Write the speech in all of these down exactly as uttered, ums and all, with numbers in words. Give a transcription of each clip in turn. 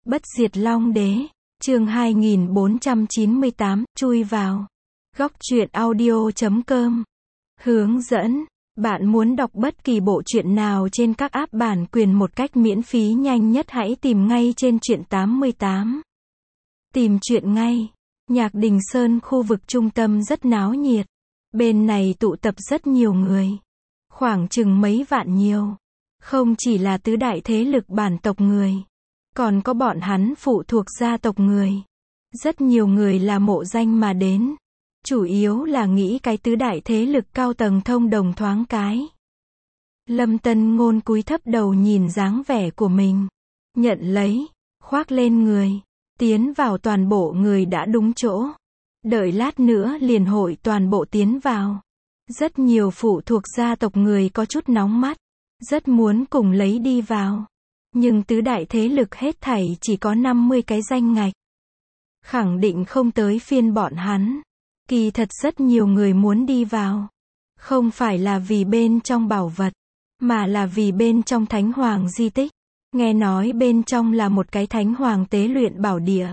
Bất diệt Long Đế, chương hai nghìn bốn trăm chín mươi tám, chui vào. Góc truyện audio chấm com. Hướng dẫn, bạn muốn đọc bất kỳ bộ truyện nào trên các app bản quyền một cách miễn phí nhanh nhất hãy tìm ngay trên truyện tám mươi tám. Tìm truyện ngay. Nhạc Đình Sơn khu vực trung tâm rất náo nhiệt. Bên này tụ tập rất nhiều người. Khoảng chừng mấy vạn nhiều. Không chỉ là tứ đại thế lực bản tộc người. Còn có bọn hắn phụ thuộc gia tộc người. Rất nhiều người là mộ danh mà đến. Chủ yếu là nghĩ cái tứ đại thế lực cao tầng thông đồng thoáng cái. Lâm Tân Ngôn cúi thấp đầu nhìn dáng vẻ của mình. Nhận lấy, khoác lên người. Tiến vào toàn bộ người đã đúng chỗ. Đợi lát nữa liền hội toàn bộ tiến vào. Rất nhiều phụ thuộc gia tộc người có chút nóng mắt. Rất muốn cùng lấy đi vào. Nhưng tứ đại thế lực hết thảy chỉ có năm mươi cái danh ngạch. Khẳng định không tới phiên bọn hắn. Kỳ thật rất nhiều người muốn đi vào. Không phải là vì bên trong bảo vật. Mà là vì bên trong Thánh Hoàng di tích. Nghe nói bên trong là một cái Thánh Hoàng tế luyện bảo địa.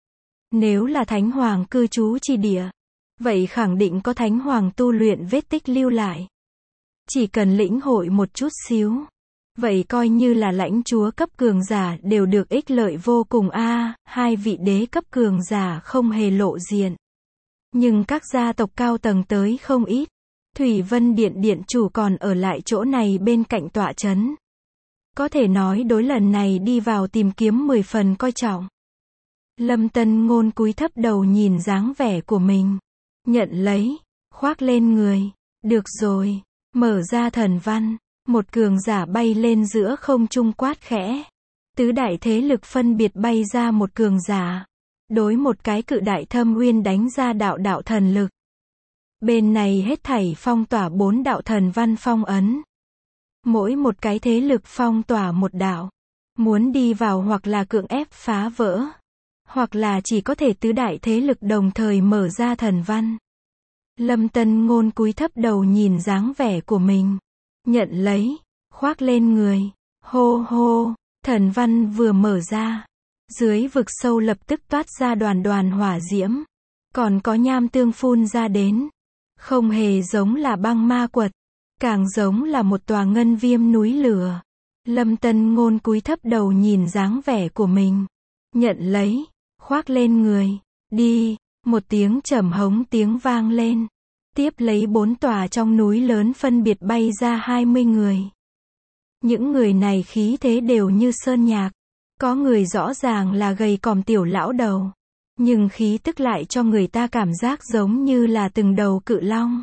Nếu là Thánh Hoàng cư trú chi địa. Vậy khẳng định có Thánh Hoàng tu luyện vết tích lưu lại. Chỉ cần lĩnh hội một chút xíu. Vậy coi như là lãnh chúa cấp cường giả đều được ích lợi vô cùng a à, hai vị đế cấp cường giả không hề lộ diện. Nhưng các gia tộc cao tầng tới không ít. Thủy Vân Điện điện chủ còn ở lại chỗ này bên cạnh tọa trấn. Có thể nói đối lần này đi vào tìm kiếm mười phần coi trọng. Lâm Tân Ngôn cúi thấp đầu nhìn dáng vẻ của mình. Nhận lấy, khoác lên người. Được rồi, mở ra thần văn. Một cường giả bay lên giữa không trung quát khẽ. Tứ đại thế lực phân biệt bay ra một cường giả. Đối một cái cự đại thâm uyên đánh ra đạo đạo thần lực. Bên này hết thảy phong tỏa bốn đạo thần văn phong ấn. Mỗi một cái thế lực phong tỏa một đạo. Muốn đi vào hoặc là cưỡng ép phá vỡ. Hoặc là chỉ có thể tứ đại thế lực đồng thời mở ra thần văn. Lâm Tân Ngôn cúi thấp đầu nhìn dáng vẻ của mình. Nhận lấy, khoác lên người. Hô hô, thần văn vừa mở ra. Dưới vực sâu lập tức toát ra đoàn đoàn hỏa diễm. Còn có nham tương phun ra đến. Không hề giống là băng ma quật. Càng giống là một tòa ngân viêm núi lửa. Lâm Tân Ngôn cúi thấp đầu nhìn dáng vẻ của mình. Nhận lấy, khoác lên người. Đi, một tiếng trầm hống tiếng vang lên. Tiếp lấy bốn tòa trong núi lớn phân biệt bay ra hai mươi người. Những người này khí thế đều như sơn nhạc. Có người rõ ràng là gầy còm tiểu lão đầu. Nhưng khí tức lại cho người ta cảm giác giống như là từng đầu cự long.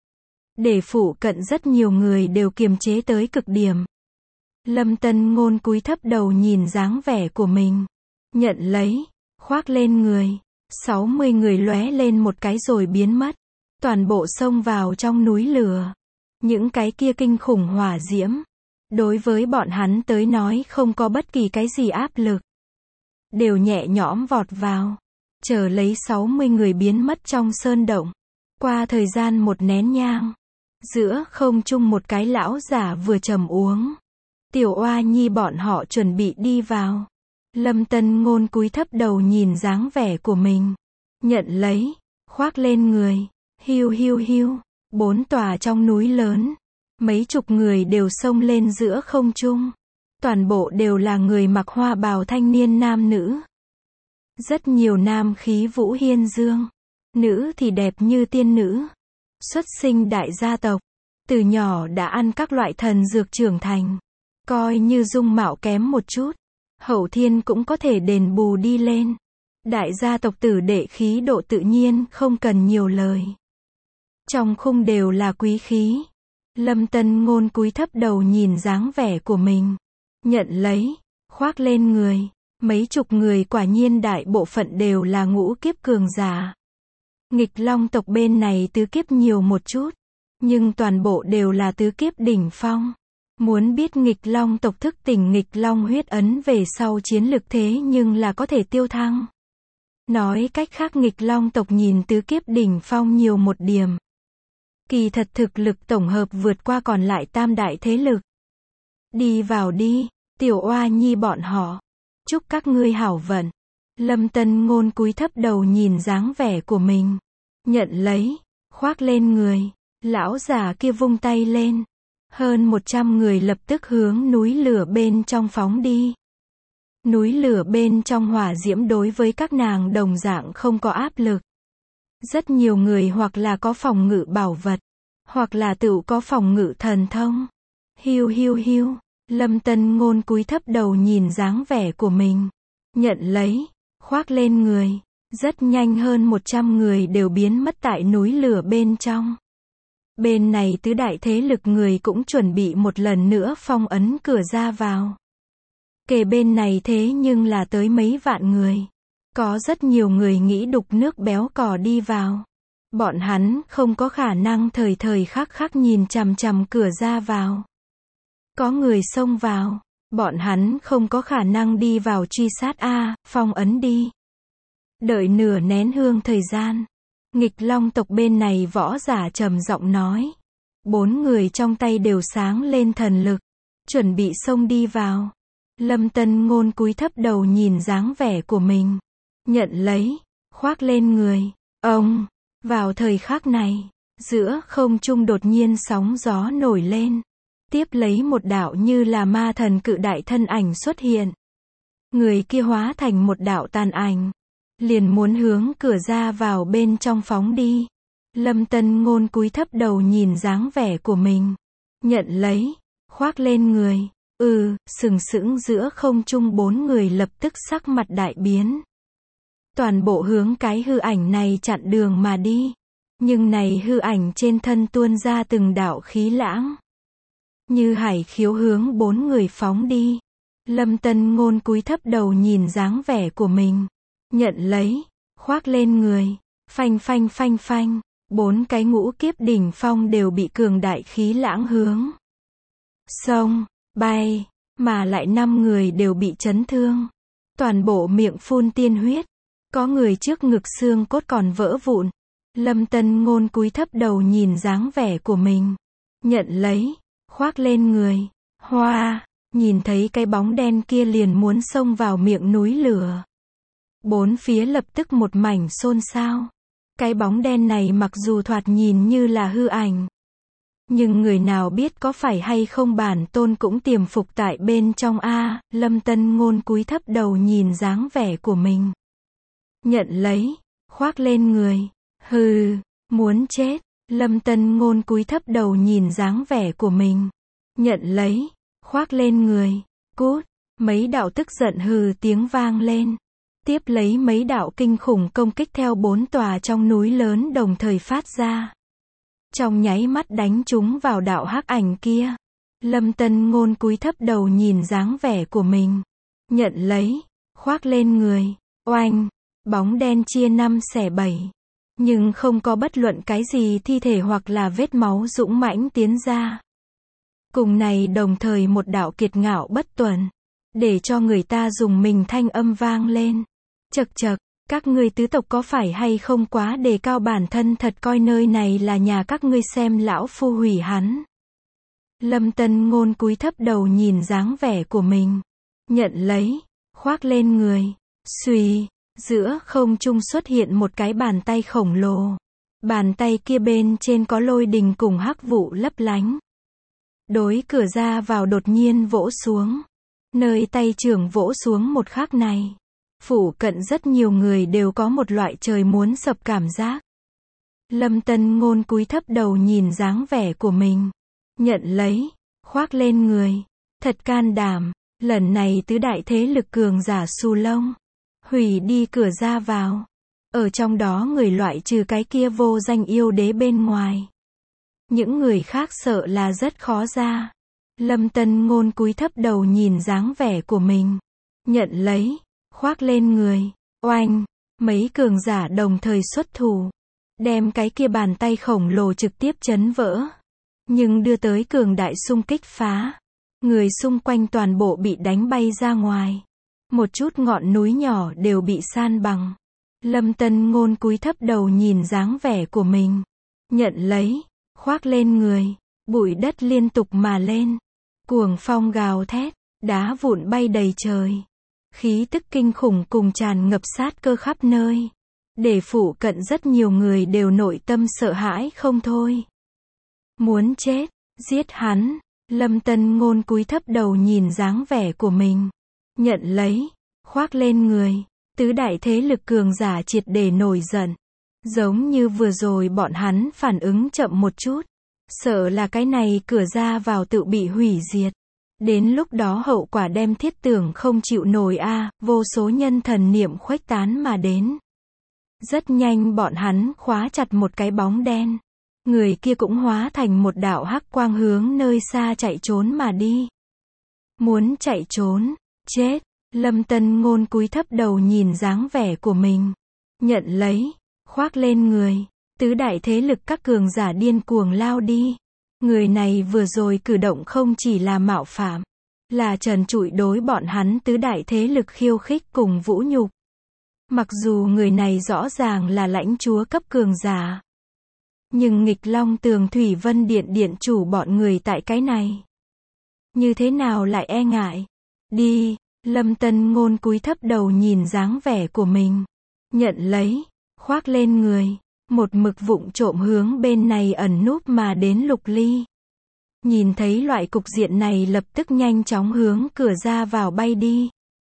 Để phụ cận rất nhiều người đều kiềm chế tới cực điểm. Lâm Tân Ngôn cúi thấp đầu nhìn dáng vẻ của mình. Nhận lấy, khoác lên người. sáu mươi người lóe lên một cái rồi biến mất. Toàn bộ xông vào trong núi lửa. Những cái kia kinh khủng hỏa diễm. Đối với bọn hắn tới nói không có bất kỳ cái gì áp lực. Đều nhẹ nhõm vọt vào. Chờ lấy sáu mươi người biến mất trong sơn động. Qua thời gian một nén nhang. Giữa không trung một cái lão giả vừa trầm uống. Tiểu Oa Nhi bọn họ chuẩn bị đi vào. Lâm Tân Ngôn cúi thấp đầu nhìn dáng vẻ của mình. Nhận lấy, khoác lên người. Hiu hiu hiu, bốn tòa trong núi lớn. Mấy chục người đều xông lên giữa không trung. Toàn bộ đều là người mặc hoa bào thanh niên nam nữ. Rất nhiều nam khí vũ hiên dương. Nữ thì đẹp như tiên nữ. Xuất sinh đại gia tộc. Từ nhỏ đã ăn các loại thần dược trưởng thành. Coi như dung mạo kém một chút. Hậu thiên cũng có thể đền bù đi lên. Đại gia tộc tử đệ khí độ tự nhiên không cần nhiều lời. Trong khung đều là quý khí. Lâm Tân Ngôn cúi thấp đầu nhìn dáng vẻ của mình. Nhận lấy, khoác lên người. Mấy chục người quả nhiên đại bộ phận đều là ngũ kiếp cường giả. Nghịch Long tộc bên này tứ kiếp nhiều một chút. Nhưng toàn bộ đều là tứ kiếp đỉnh phong. Muốn biết Nghịch Long tộc thức tỉnh Nghịch Long huyết ấn về sau chiến lực thế nhưng là có thể tiêu thăng. Nói cách khác Nghịch Long tộc nhìn tứ kiếp đỉnh phong nhiều một điểm. Kỳ thật thực lực tổng hợp vượt qua còn lại tam đại thế lực. Đi vào đi, Tiểu Oa Nhi bọn họ. chúc các ngươi hảo vận. Lâm Tân Ngôn cúi thấp đầu nhìn dáng vẻ của mình. Nhận lấy, khoác lên người. Lão già kia vung tay lên. Hơn một trăm người lập tức hướng núi lửa bên trong phóng đi. Núi lửa bên trong hỏa diễm đối với các nàng đồng dạng không có áp lực. Rất nhiều người hoặc là có phòng ngự bảo vật, hoặc là tự có phòng ngự thần thông. Hiu hiu hiu, Lâm Tân Ngôn cúi thấp đầu nhìn dáng vẻ của mình. Nhận lấy, khoác lên người. Rất nhanh hơn một trăm người đều biến mất tại núi lửa bên trong. Bên này tứ đại thế lực người cũng chuẩn bị một lần nữa phong ấn cửa ra vào. Kể bên này thế nhưng là tới mấy vạn người. Có rất nhiều người nghĩ đục nước béo cò đi vào. Bọn hắn không có khả năng thời thời khắc khắc nhìn chằm chằm cửa ra vào. Có người xông vào, bọn hắn không có khả năng đi vào truy sát a, phong ấn đi. Đợi nửa nén hương thời gian. Nghịch Long tộc bên này võ giả trầm giọng nói. Bốn người trong tay đều sáng lên thần lực. Chuẩn bị xông đi vào. Lâm Tân Ngôn cúi thấp đầu nhìn dáng vẻ của mình. Nhận lấy, khoác lên người. Ông, vào thời khắc này, giữa không trung đột nhiên sóng gió nổi lên. Tiếp lấy một đạo như là ma thần cự đại thân ảnh xuất hiện. Người kia hóa thành một đạo tàn ảnh. Liền muốn hướng cửa ra vào bên trong phóng đi. Lâm Tân Ngôn cúi thấp đầu nhìn dáng vẻ của mình. Nhận lấy, khoác lên người. Ừ, sừng sững giữa không trung bốn người lập tức sắc mặt đại biến. Toàn bộ hướng cái hư ảnh này chặn đường mà đi. Nhưng này hư ảnh trên thân tuôn ra từng đạo khí lãng. Như hải khiếu hướng bốn người phóng đi. Lâm Tân Ngôn cúi thấp đầu nhìn dáng vẻ của mình. Nhận lấy, khoác lên người. Phanh phanh phanh phanh. Bốn cái ngũ kiếp đỉnh phong đều bị cường đại khí lãng hướng. Xông, bay. Mà lại năm người đều bị chấn thương. Toàn bộ miệng phun tiên huyết. Có người trước ngực xương cốt còn vỡ vụn. Lâm Tân Ngôn cúi thấp đầu nhìn dáng vẻ của mình. Nhận lấy, khoác lên người. Hoa, nhìn thấy cái bóng đen kia liền muốn xông vào miệng núi lửa. Bốn phía lập tức một mảnh xôn xao. Cái bóng đen này mặc dù thoạt nhìn như là hư ảnh. Nhưng người nào biết có phải hay không bản tôn cũng tiềm phục tại bên trong a. Lâm Tân Ngôn cúi thấp đầu nhìn dáng vẻ của mình. Nhận lấy, khoác lên người. Hừ, muốn chết. Lâm Tân Ngôn cúi thấp đầu nhìn dáng vẻ của mình. Nhận lấy, khoác lên người. Cút, mấy đạo tức giận hừ tiếng vang lên. Tiếp lấy mấy đạo kinh khủng công kích theo bốn tòa trong núi lớn đồng thời phát ra. Trong nháy mắt đánh chúng vào đạo hắc ảnh kia. Lâm Tân Ngôn cúi thấp đầu nhìn dáng vẻ của mình. Nhận lấy, khoác lên người. Oanh, bóng đen chia năm xẻ bảy. Nhưng không có bất luận cái gì thi thể hoặc là vết máu dũng mãnh tiến ra. Cùng này đồng thời một đạo kiệt ngạo bất tuần. Để cho người ta dùng mình thanh âm vang lên. Chậc chậc, các ngươi tứ tộc có phải hay không quá đề cao bản thân thật coi nơi này là nhà các ngươi xem lão phu hủy hắn. Lâm Tân Ngôn cúi thấp đầu nhìn dáng vẻ của mình. Nhận lấy, khoác lên người. Xùy, giữa không trung xuất hiện một cái bàn tay khổng lồ. Bàn tay kia bên trên có lôi đình cùng hắc vụ lấp lánh. Đối cửa ra vào đột nhiên vỗ xuống. Nơi tay trưởng vỗ xuống một khắc này. Phủ cận rất nhiều người đều có một loại trời muốn sập cảm giác. Lâm Tân Ngôn cúi thấp đầu nhìn dáng vẻ của mình. Nhận lấy, khoác lên người. Thật can đảm, lần này tứ đại thế lực cường giả xù lông. Hủy đi cửa ra vào. Ở trong đó người loại trừ cái kia vô danh yêu đế bên ngoài. Những người khác sợ là rất khó ra. Lâm Tân Ngôn cúi thấp đầu nhìn dáng vẻ của mình. Nhận lấy, khoác lên người. Oanh, mấy cường giả đồng thời xuất thủ. Đem cái kia bàn tay khổng lồ trực tiếp chấn vỡ. Nhưng đưa tới cường đại xung kích phá. Người xung quanh toàn bộ bị đánh bay ra ngoài. Một chút ngọn núi nhỏ đều bị san bằng. Lâm Tân Ngôn cúi thấp đầu nhìn dáng vẻ của mình. Nhận lấy, khoác lên người. Bụi đất liên tục mà lên. Cuồng phong gào thét, đá vụn bay đầy trời. Khí tức kinh khủng cùng tràn ngập sát cơ khắp nơi. Để phụ cận rất nhiều người đều nội tâm sợ hãi không thôi. Muốn chết, giết hắn. Lâm Tân Ngôn cúi thấp đầu nhìn dáng vẻ của mình. Nhận lấy, khoác lên người. Tứ đại thế lực cường giả triệt để nổi giận. Giống như vừa rồi bọn hắn phản ứng chậm một chút. Sợ là cái này cửa ra vào tự bị hủy diệt. Đến lúc đó hậu quả đem thiết tưởng không chịu nổi a, vô số nhân thần niệm khuếch tán mà đến. Rất nhanh bọn hắn khóa chặt một cái bóng đen. Người kia cũng hóa thành một đạo hắc quang hướng nơi xa chạy trốn mà đi. Muốn chạy trốn, chết. Lâm Tân Ngôn cúi thấp đầu nhìn dáng vẻ của mình. Nhận lấy, khoác lên người. Tứ đại thế lực các cường giả điên cuồng lao đi. Người này vừa rồi cử động không chỉ là mạo phạm, là trần trụi đối bọn hắn tứ đại thế lực khiêu khích cùng vũ nhục. Mặc dù người này rõ ràng là lãnh chúa cấp cường giả, nhưng nghịch long tường Thủy Vân Điện điện chủ bọn người tại cái này. Như thế nào lại e ngại? Đi, Lâm Tân Ngôn cúi thấp đầu nhìn dáng vẻ của mình. Nhận lấy, khoác lên người. Một mực vụng trộm hướng bên này ẩn núp mà đến Lục Ly. Nhìn thấy loại cục diện này lập tức nhanh chóng hướng cửa ra vào bay đi.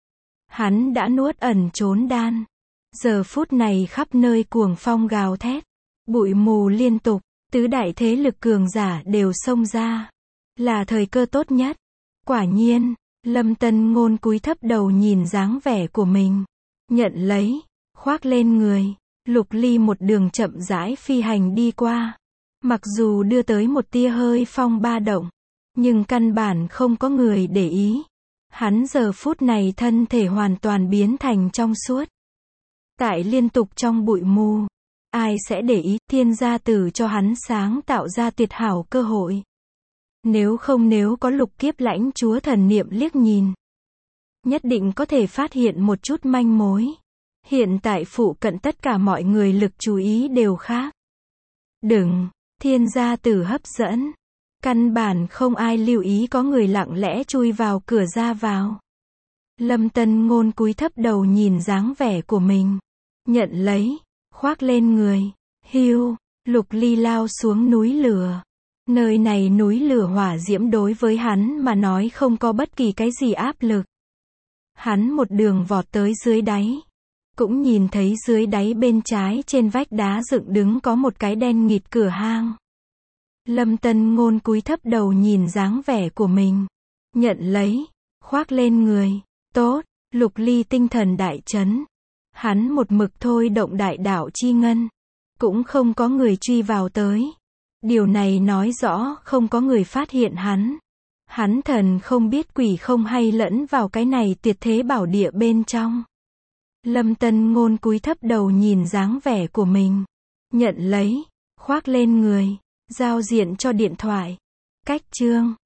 Hắn đã nuốt ẩn trốn đan. Giờ phút này khắp nơi cuồng phong gào thét. Bụi mù liên tục, tứ đại thế lực cường giả đều xông ra. Là thời cơ tốt nhất. Quả nhiên, Lâm Tân Ngôn cúi thấp đầu nhìn dáng vẻ của mình. Nhận lấy, khoác lên người. Lục Ly một đường chậm rãi phi hành đi qua. Mặc dù đưa tới một tia hơi phong ba động, nhưng căn bản không có người để ý. Hắn giờ phút này thân thể hoàn toàn biến thành trong suốt. Tại liên tục trong bụi mù. Ai sẽ để ý, thiên gia tử cho hắn sáng tạo ra tuyệt hảo cơ hội. Nếu không nếu có lục kiếp lãnh chúa thần niệm liếc nhìn, nhất định có thể phát hiện một chút manh mối. Hiện tại phụ cận tất cả mọi người lực chú ý đều khác. Đừng, thiên gia tử hấp dẫn. Căn bản không ai lưu ý có người lặng lẽ chui vào cửa ra vào. Lâm Tân Ngôn cúi thấp đầu nhìn dáng vẻ của mình. Nhận lấy, khoác lên người. Hiu, Lục Ly lao xuống núi lửa. Nơi này núi lửa hỏa diễm đối với hắn mà nói không có bất kỳ cái gì áp lực. Hắn một đường vọt tới dưới đáy. Cũng nhìn thấy dưới đáy bên trái trên vách đá dựng đứng có một cái đen nghịt cửa hang. Lâm Tân Ngôn cúi thấp đầu nhìn dáng vẻ của mình. Nhận lấy, khoác lên người. Tốt, Lục Ly tinh thần đại chấn. Hắn một mực thôi động đại đạo chi ngân. Cũng không có người truy vào tới. Điều này nói rõ không có người phát hiện hắn. Hắn thần không biết quỷ không hay lẫn vào cái này tuyệt thế bảo địa bên trong. Lâm Tân Ngôn cúi thấp đầu nhìn dáng vẻ của mình. Nhận lấy, khoác lên người. Giao diện cho điện thoại. Cách chương